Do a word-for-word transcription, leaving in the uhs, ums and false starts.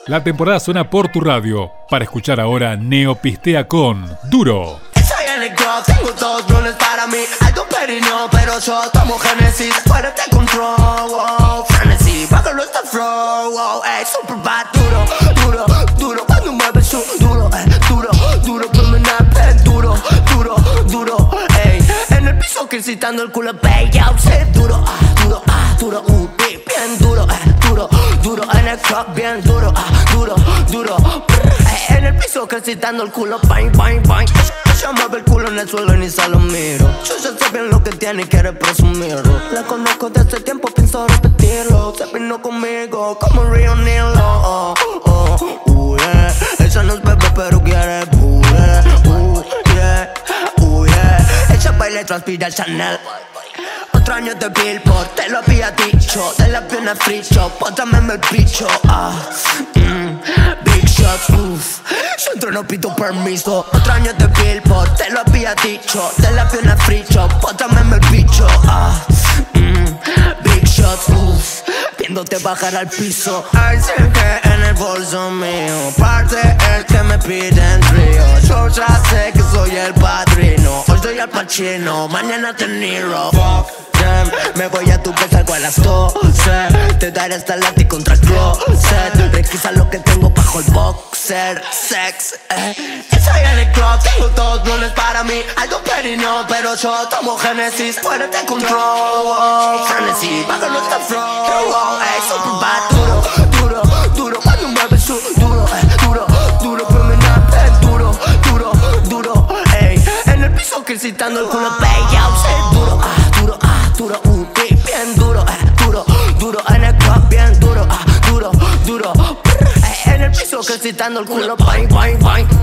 La temporada suena por tu radio. Para escuchar ahora Neopistea con Duro. Estoy en el club, tengo dos drones para mí. Alto perino, pero yo tomo Genesis. Fuera de control, wow, frenesí. Bájalo este flow, wow, ey, super bad. Duro, duro, duro, cuando mueves su duro, eh, duro, duro, criminal, pen, duro, duro, duro, ey. En el piso excitando el culo, baby, ya usé duro, ah, duro, ah, duro, uh, bien duro, eh, duro, duro, en el club, bien duro, ah, duro, duro, eh, en el piso excitando el culo, bang, bang, bang. Ella mueve el culo en el suelo y ni se lo miro. Yo ya sé bien lo que tiene y quiere presumirlo. La conozco desde tiempo, pienso repetirlo. Se vino conmigo como Rio Nilo. Oh, oh, uh, yeah. Ella no es bebé pero quiere pure. Uh, yeah, uh, yeah. Ella baila y transpira el Chanel. Otro año de Billboard, te lo había dicho. De la pierna free shop, póntame el bicho. Ah, mm, big shots, uff. Yo entro, no pido permiso. Otro año de Billboard, te lo había dicho. De la pierna free shop, póntame el bicho. Ah, mm, big shots, uff. Viéndote bajar al piso. Ay, sé que en el bolso mío parte el que me piden trío. Yo ya sé que soy el padrino. Hoy soy al Pacino, mañana te Niro. Fuck them, me voy a tu casa a las doce. Te daré hasta el látigo contra el closet. Requisa lo que tengo bajo el boxer. Sex, eh. Estoy en el club, tengo dos drones para mí. Alto perino, pero yo tomo Genesis. Fuera de control, oh, frenesí. Bájalo este flow, oh, ey, super bad. Duro, duro, duro, cuando mueves su duro, eh, duro, duro, criminal, eh, duro, duro, duro, ey. En el piso excitando el culo, baby, ya usé duro, ah, duro, ah, duro, uh, bien duro, eh, duro, duro, en el club, bien duro, ah, duro, duro, eh, en el piso excitando el culo, bang, bang, bang.